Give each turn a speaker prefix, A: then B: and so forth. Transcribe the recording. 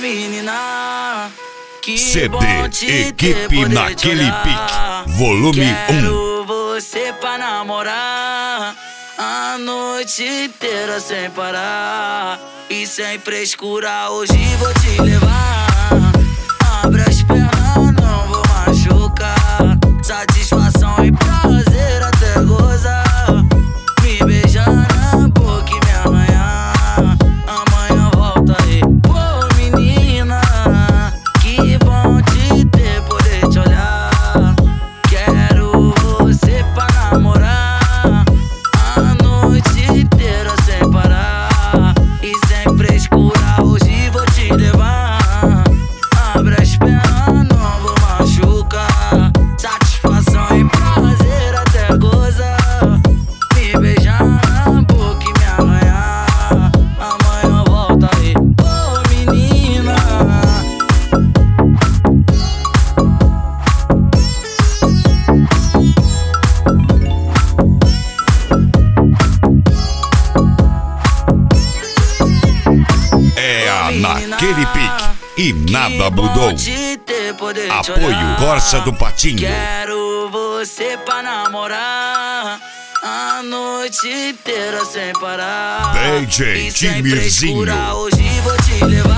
A: menina, que
B: CD
A: bom te
B: Equipe
A: ter, poder
B: Naquele
A: te olhar.
B: Pique, volume 1.
A: Quero você pra namorar a noite inteira sem parar e sem frescura. Hoje vou te levar. Abre as pernas, não vou machucar. Satisfação e prazer até gozar. Me beijar na boca e me arranhar. Amanhã volta aí. Pô, menina, que bom te ter, poder te olhar. Quero você pra namorar a noite inteira sem parar e sem frescura. Hoje vou te levar. Abre as pernas, não vou machucar. Satisfação e prazer até gozar. Me beijar na boca e me arranhar. Amanhã volta aí. Ô, menina,
B: É a Naquele Pique e nada mudou. Apoio Corsa do Patinho.
A: Quero você pra namorar a noite inteira sem parar
B: DJ
A: e sem
B: Timirzinho.
A: frescura. Hoje vou te levar.